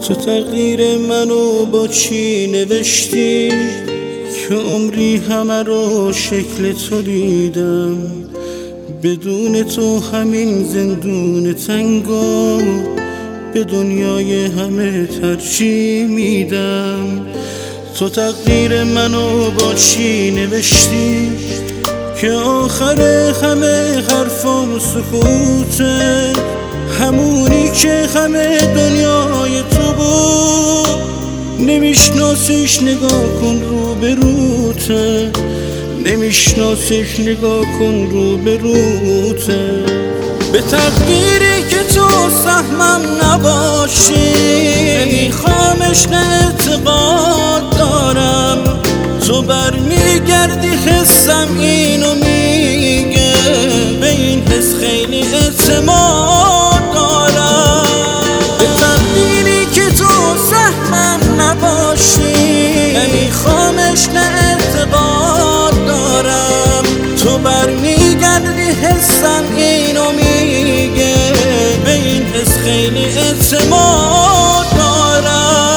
تو تقدیر منو با چی نوشتی که عمری همه رو شکل تو دیدم؟ بدون تو همین زندون تنگو به دنیای همه ترجیح میدم. تو تقدیر منو با چی نوشتی که آخر همه حرفام سکوته؟ همونی که همه دنیای تو بود نمیشناسیش، نگاه کن رو به روته. نمیشناسیش، نگاه کن رو به روته. به تقدیری که تو سهمم نباشی نمیخوامش، نه اعتقاد دارم. تو برمیگردی حسم اینو میگه، به این حس خیلی اعتماد دارم. به تقدیری که تو سهمم نباشی نمیخوامش، نه اعتقاد دارم. تو برمیگردی حسم اینو میگه، به این حس خیلی اعتماد دارم.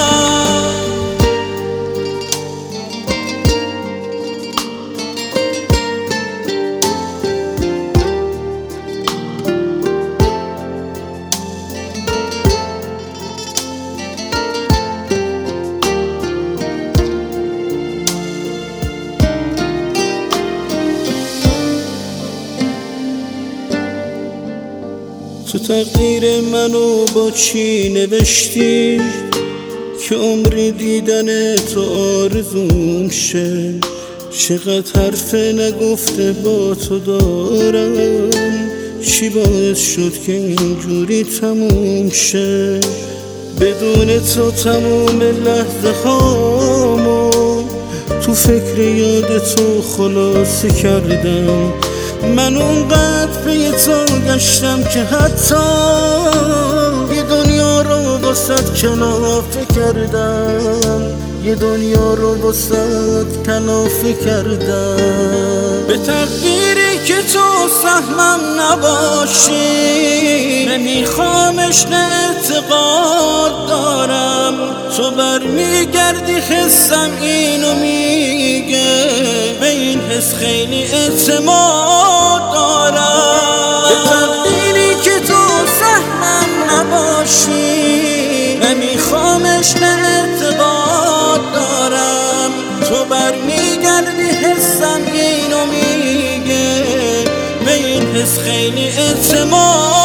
تو تقدیر منو با چی نوشتی که عمری دیدن تو آرزوم شه؟ چقدر حرف نگفته با تو دارم، چی باعث شد که اینجوری تموم شه؟ بدون تو تموم لحظه هامو تو فکر یاد تو خلاصه کردم. من اونقدر به تو گشتم که حتی یه دنیا رو واسط کلافه کردم. یه دنیا رو واسط کلافه کردم. به تقدیری که تو سهمم نباشی نمیخوامش، نه اعتقاد دارم. تو برمیگردی حسم اینو میگه، به این حس خیلی اعتماد دارم. به تقدیری که تو سهمم نباشی نمیخوامش، نه اعتقاد دارم. تو برمیگردی حسم اینو میگه، به این حس خیلی اعتماد